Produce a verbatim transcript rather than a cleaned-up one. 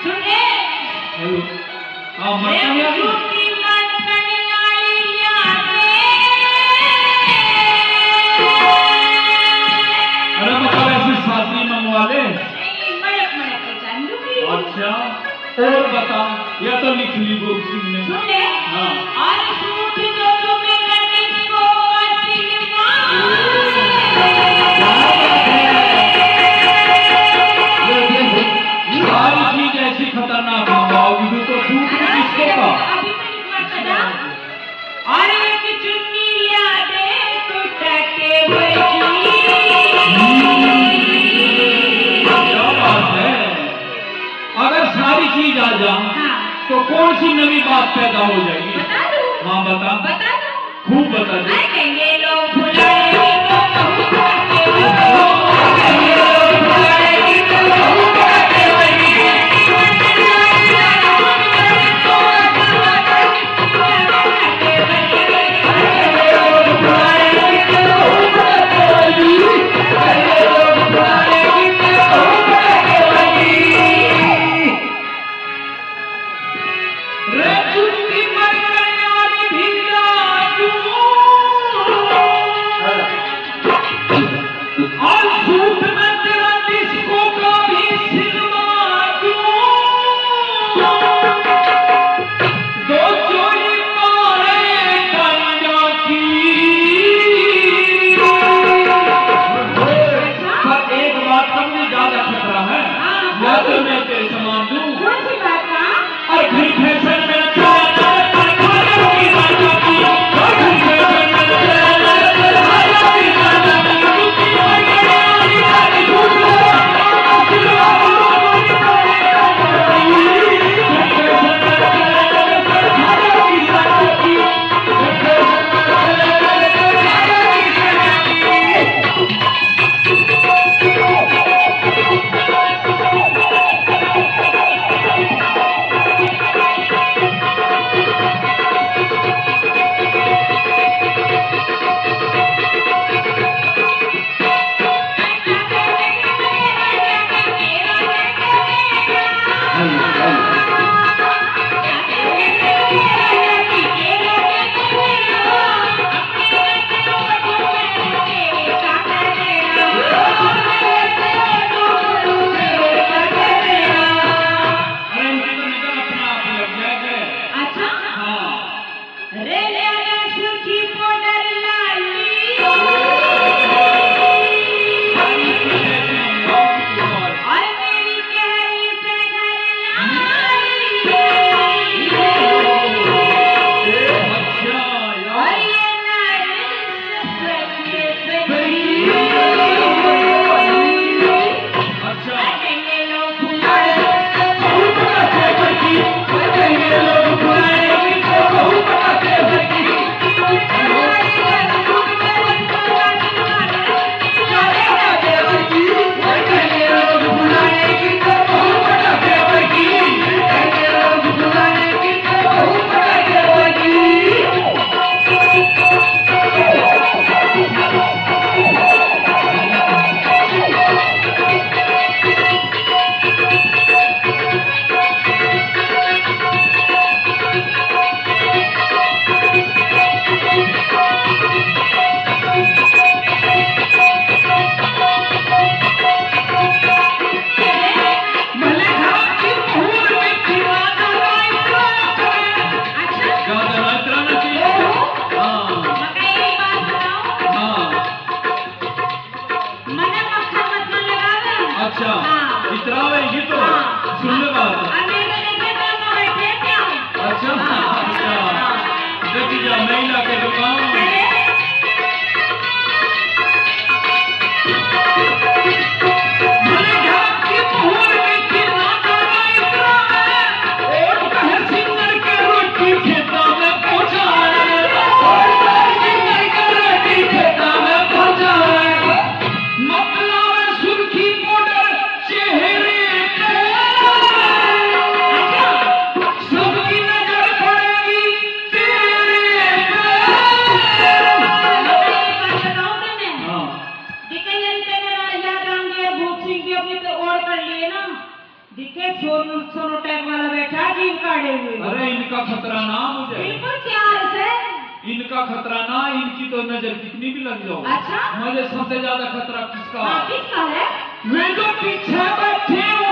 सुने हेलो हाँ मटन यार की मटन वाली यादें अरे मतलब ऐसी शादी मंगवा ले नहीं मड़क मड़क के चांदूगी अच्छा और बता या तो लिख ली गुरु सिंह ने सुने हाँ और सूट जो तुम्हें नदी को सारी चीज ऐसी खतरनाक मंगवाओगी तो सूट किसको का अभी तो लिखवा था और एक चुन्नी यादें तो टके बची क्या बात है अगर सारी चीज आ जा हाँ तो कौन सी नई बात पैदा हो जाएगी बता दूं हाँ बता बता दूं खूब बता दे कहेंगे लोग भुलाएंगे तो कहूँ करके कहेंगे लोग भुलाएंगे तो कहूँ करके वही मतलब सुर्खी पाउडर चेहरे ये सोनो सोनोटेक वाला बैठा जीव काढ़े हुए। अरे इनका खतरा ना मुझे, बिल्कुल तैयार है। इनका खतरा ना, इनकी तो नजर कितनी भी लग जाओ। अच्छा मुझे सबसे ज्यादा खतरा किसका? हाँ, किसका है? वे जो पीछे बैठे